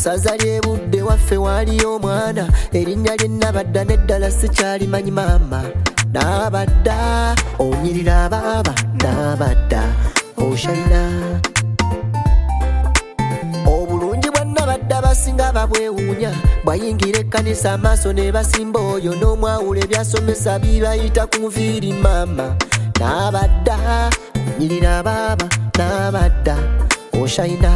Kusaza lyebudde waffe waliyo omwana erinnya lye Nabadda neddala sikyalimanyi maama. Nabadda onyirira abaaba, Nabadda oshayina. Obulungi bwa Nabadda basinga babwewuunya, bwayingira ekkanisa amaaso ne basimba oyo n'omwawula ebyasomesa bibayita ku nviiri maama. Nabadda onyirira abaaba, Nabadda oshayina.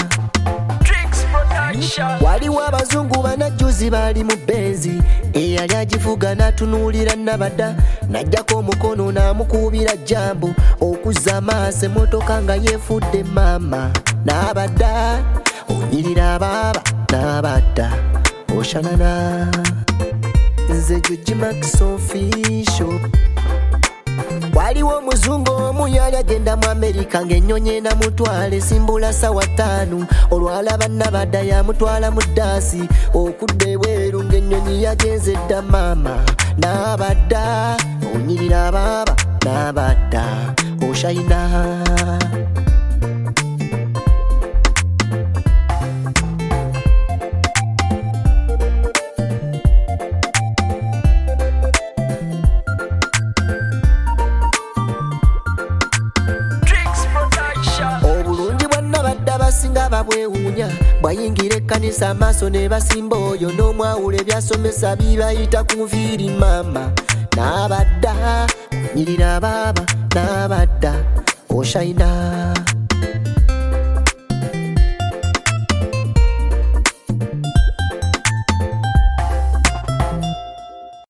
Waliwo abazungu banajjuzi bali mu benzi, eyali agivuga n'atunuulira Nabadda, n'ajjako omukono n'amukuubira jambu okuzza amaaso emmotoka nga yeefudde maama. Nabadda onyirira abaaba, Nabadda oshanana. Nze George Max Official. Waliwo omuzungu omu yali agenda mu Amerika ng'ennyonyi enamutwala esimbula ssaawa 5, olwalaba Nabadda yamutwala mu ddaasi okudda ebweru ng'ennyonyi yagenze dda maama. Nabadda onyirira abaaba, Nabadda oshayina. Basinga babwewuunya, bwayingira ekkanisa amaaso ne basimba oyo n'omwawula ebyasomesa bibayita ku nviiri maama. Nabadda onyirira abaaba, Nabadda oshayina.